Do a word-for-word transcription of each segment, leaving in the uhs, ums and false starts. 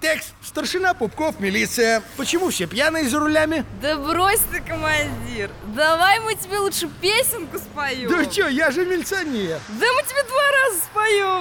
Текст. Старшина Пупков, милиция. Почему все пьяные за рулями? Да брось ты, командир. Давай мы тебе лучше песенку споем. Да чё, я же милиционер. Да мы тебе два раза споем.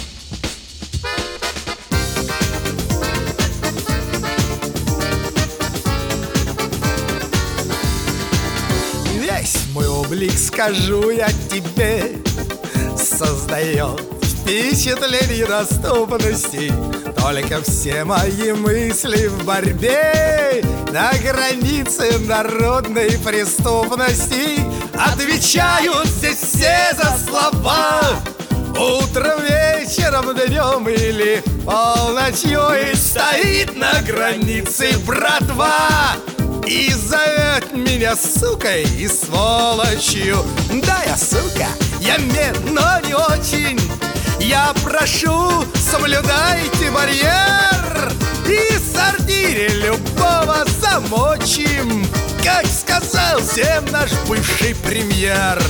Весь мой облик, скажу я тебе, создает впечатление доступности. Только все мои мысли в борьбе на границе народной преступности. Отвечают здесь все за слова. Утром, вечером, днем или полночью. И стоит на границе братва и зовет меня сукой и сволочью. Да, я сука, я мент, но не очень. Я прошу, соблюдайте барьер, и в сортире любого замочим, как сказал всем наш бывший премьер.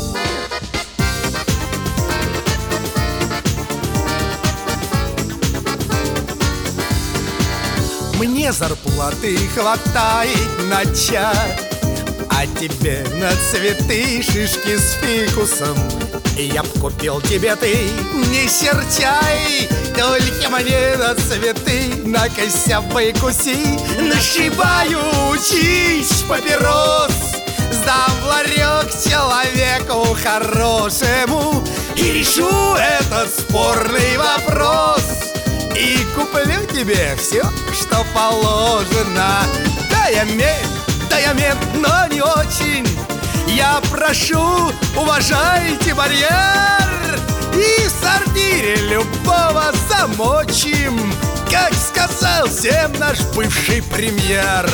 Мне зарплаты хватает на чай, а тебе на цветы, шишки с фикусом. И я б купил тебе, ты не серчай, только мне на цветы, на кося выкуси. Нашибаю, учись, папирос, сдам в ларек человеку хорошему и решу этот спорный вопрос. И куплю тебе все, что положено. Да, я мент, да, я мент, но не очень. Я прошу, уважайте барьер, и в сортире любого замочим, как сказал всем наш бывший премьер.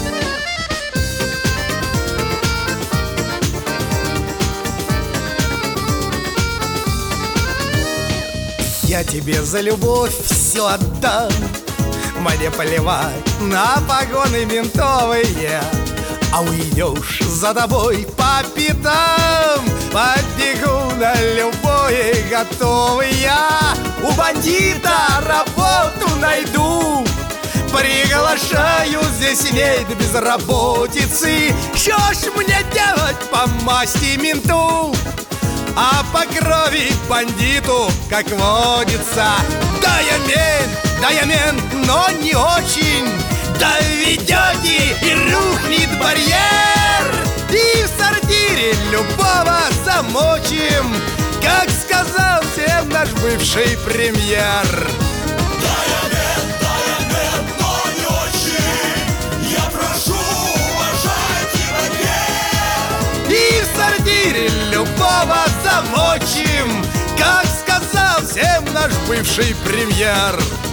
Я тебе за любовь все отдам. Мне плевать на погоны ментовые, а уйдешь за тобой по пятам. Побегу на любое готовый я. У бандита работу найду. Приглашаю здесь ней до безработицы. Что ж мне делать по масти менту? А по крови бандиту, как водится. Да, я мент, да, я мент, но не очень. Доведете и рухнет барьер, и в сортире любого замочим, как сказал всем наш бывший премьер. Да, я мент, да, я мент, но не очень. Я прошу, уважайте барьер, И в сортире любого замочим, как сказал всем наш бывший премьер.